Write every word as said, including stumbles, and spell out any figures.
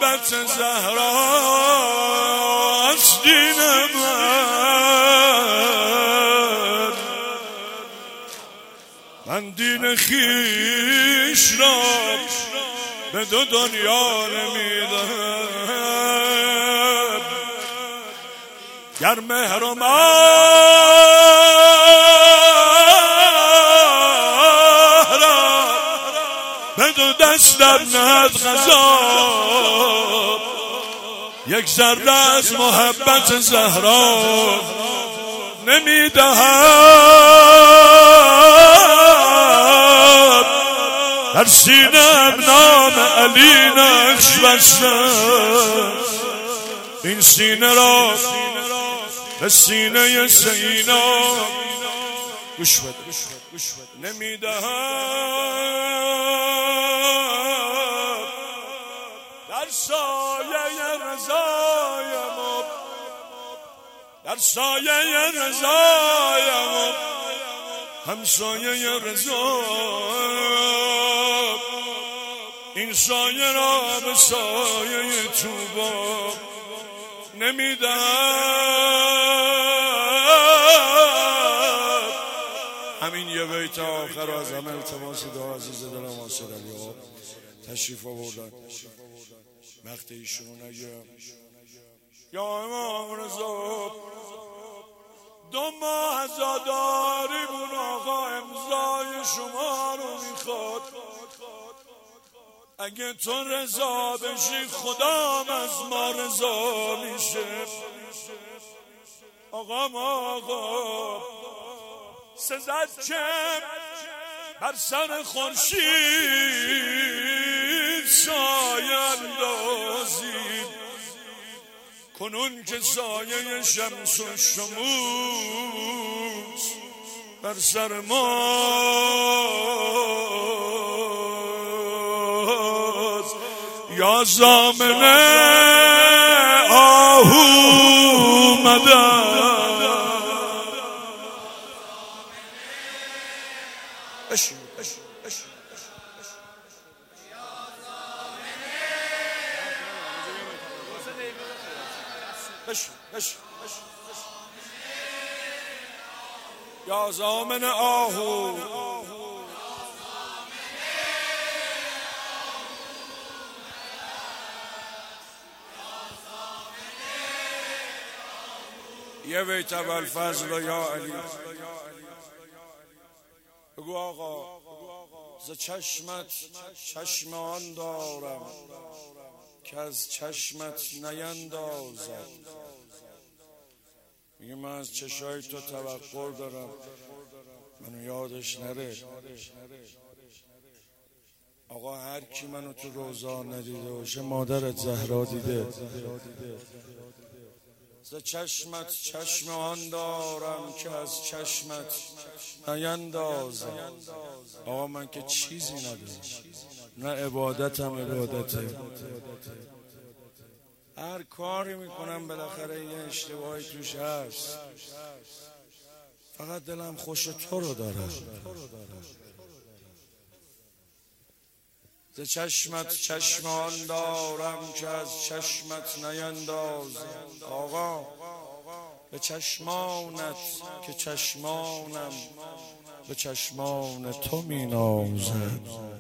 محبت زهرا است دین من. من دین خیش را به دو دنیا نمیدم. گر مهر و به دو دستم نهد قضا، یک ذره از محبت زهرا نمیدهم. در سینه‌ام نام علی نقش بستم، این سینه را به سینه سینا گوش بده نمیدهم. در سایه رضایم، در سایه رضایم، همسایه رضا، این سایه را به سایه توبا نمیدهم. همین یه بیت آخر از همه التماس دعا عزیز دلم آصر علی آقا تشریف آوردن. وقت ایشون اگه یا امام رضا دو ماه عزاداری بون آقا امضای شما رو میخواد. اگه تو رضا بشی خدام از ما رضا میشه. آقا ما آقا سزد که بر سر خورشید سایه اندازید، کنون که سایه شمس و شموس بر سر ماست. یا زامنه آهو مدد اشو اشو اشو اشو اشو یا زامن آهو یه بیت ابوالفضل یا علی بگو آقا ز چشمت چشم آن دارم که از چشمت نیندازد. میگه من از چشای تو توقع دارم منو یادش نره. آقا هر کی منو تو روزا ندیده باشه مادرت زهرا دیده. ز چشمت چشم آن دارم که از چشمت نیندازم. آقا من که چیزی ندارم، نه عبادتم عبادته، هر کاری میکنم بالاخره یه اشتباهی توش هست، فقط دلم خوش تو رو دارم. ز چشمت چشم آن دارم که از چشمت نیندازم. آقا به چشمانت که چشمانم به چشمان تو می نازم.